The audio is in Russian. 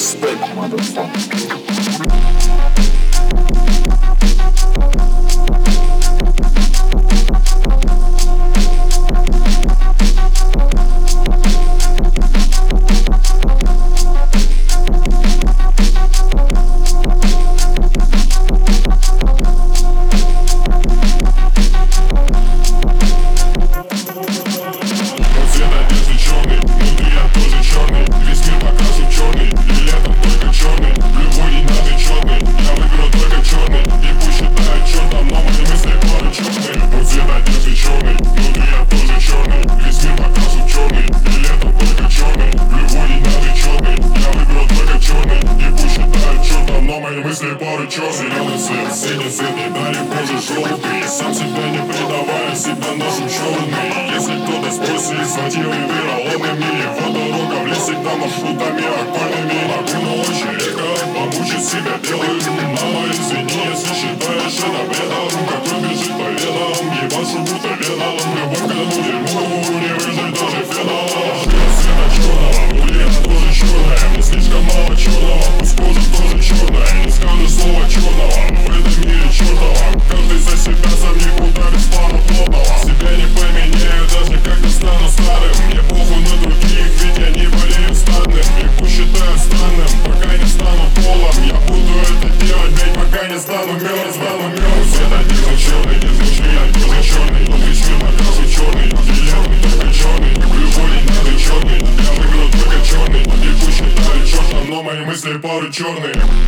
Respect, motherfucker. Мысли порой чёрный, зеленый цвет, синий цвет, не дали кожи желтый. Сам себя не предавая, себя ношу черный. Если кто-то спросит, с мотивами вероломными, его дорога в лес всегда маршрутами окольными. Могу ночь редко помучить себя белым. Мама, извини, если считаешь это бредом. Какой бежит по венам, ебашу будто веном. Любовь к этому дерьму не выжить даже феном. Ждет света черного, внутри она тоже черная. Но слишком мало черного, пусть кожа тоже черная. Не скажешь слова черного в этом мире чертова. Каждый за себя, сам никуда без плана плотного. Себя не поменяю, даже когда стану старым. Мне похуй на других, ведь я не болею стадным. И пусть считаю странным, пока не стану полом. Я буду это делать, блять, пока не стану мертвым. Свет один же черный, изнутри я тоже черный. Внутри мир покрашу черный, зеленый, только черный. Любой не надо черный, я выиграю только черный. И пусть считаю чертом, но мои мысли порой черные.